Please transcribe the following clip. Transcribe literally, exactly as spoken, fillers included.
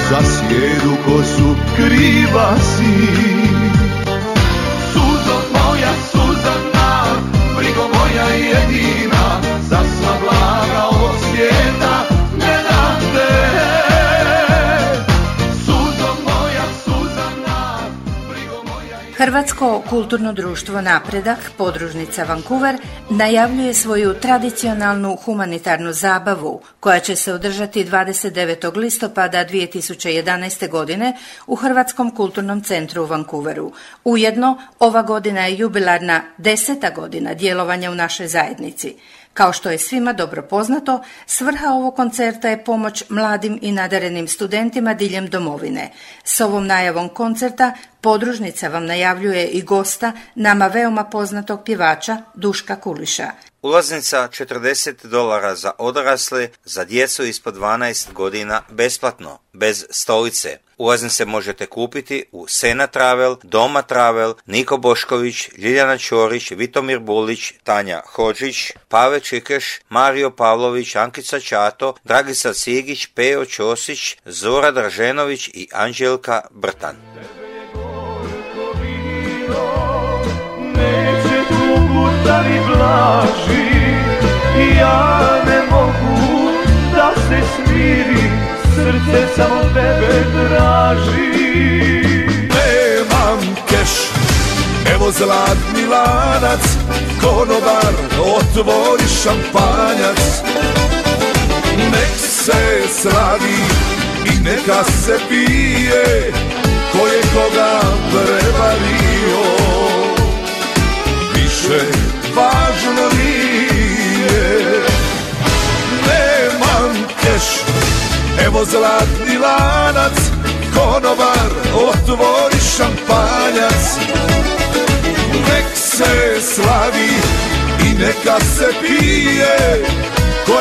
za sjedu kosu kriva si. Suzo moja, Suzana, brigo moja jedina, za sva blaga ovog svijeta ne dam te. Suzo moja, Suzana, brigo moja jedina. Hrvatsko kulturno društvo Napredak, podružnica Vancouver, najavljuje svoju tradicionalnu humanitarnu zabavu koja će se održati dvadeset devetog listopada dvije tisuće jedanaeste. godine u Hrvatskom kulturnom centru u Vancouveru. Ujedno, ova godina je jubilarna deseta godina djelovanja u našoj zajednici. Kao što je svima dobro poznato, svrha ovog koncerta je pomoć mladim i nadarenim studentima diljem domovine. S ovom najavom koncerta podružnica vam najavljuje i gosta, nama veoma poznatog pjevača Duška Kuliša. Ulaznica četrdeset dolara za odrasle, za djecu ispod dvanaest godina besplatno, bez stolice. Ulaznice možete kupiti u Sena Travel, Doma Travel, Niko Bošković, Ljiljana Ćorić, Vitomir Bulić, Tanja Hodžić, Pave Čikeš, Mario Pavlović, Ankica Čato, Dragica Cigić, Pejo Ćosić, Zora Draženović i Anđelka Brtan. Da mi blaži, ja ne mogu da se smirim, srce samo tebe traži. Nemam keš, evo zlatni lanac, konobar otvori šampanjac. Nek se slavi i neka se pije, ko je koga prevario. Više važno nije, nemam keš, evo zlatni lanac, konobar otvori šampanjac. Nek se slavi i neka se pije, ko